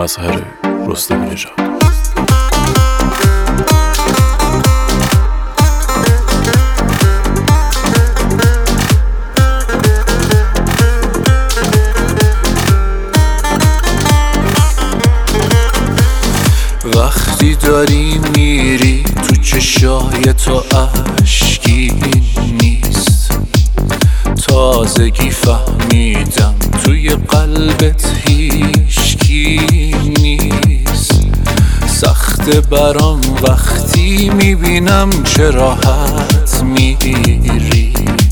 مظهر رستمی نژاد. وقتی داری میری تو چشای تو اشکی نیست، تازگی فهمیدم توی قلبت هیچکی نیست. سخته برام وقتی میبینم چه راحت میری،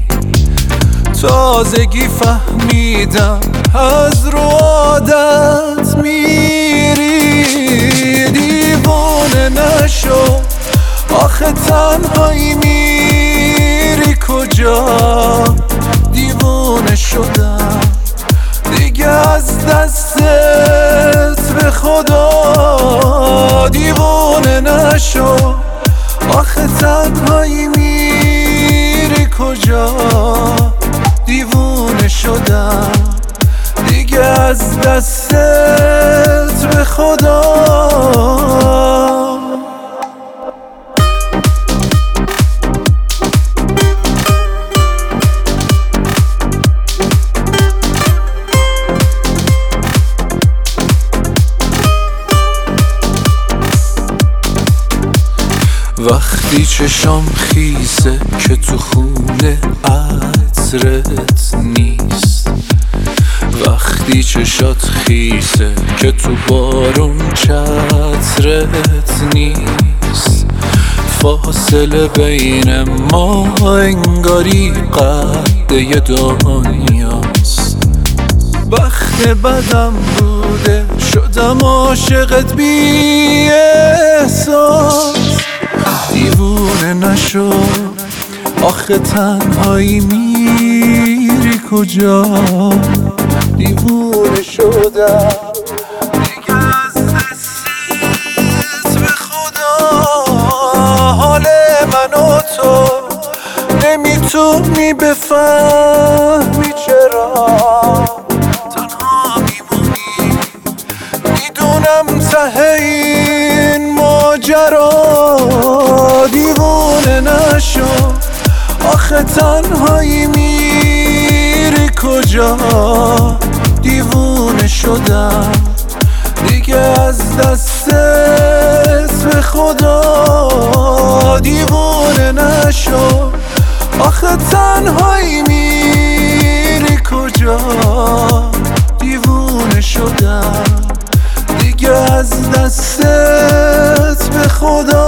تازگی فهمیدم از رو عادت میری. دیوانه نشو آخه تنهایی میری کجا، دیوانه شدم دیگه از دستت به خدا. دیوانه نشو آخه تنهایی میری کجا، دیوانه شدم دیگه از دستت به خدا. وقتی چشام خیسه که تو خونه عطرت نیست، وقتی چشات خیسه که تو بارون چترت نیست. فاصله بین ما انگاری قد یه دنیاست. بخت بدم بوده شدم عاشقت بی احساس. دیوونه نشو آخه تنهایی میری کجا، دیوونه شدم دیگه از دستت به خدا. حال من و تو نمیتونی بفهمی چرا تنها میمونی. میدونم ته این ماجرا، دیوونه نشو آخه تنهایی میری کجا، دیوونه شدم دیگه از دستت به خدا. دیوونه نشو آخه تنهایی میری کجا، دیوونه شدم دیگه از دستت به خدا.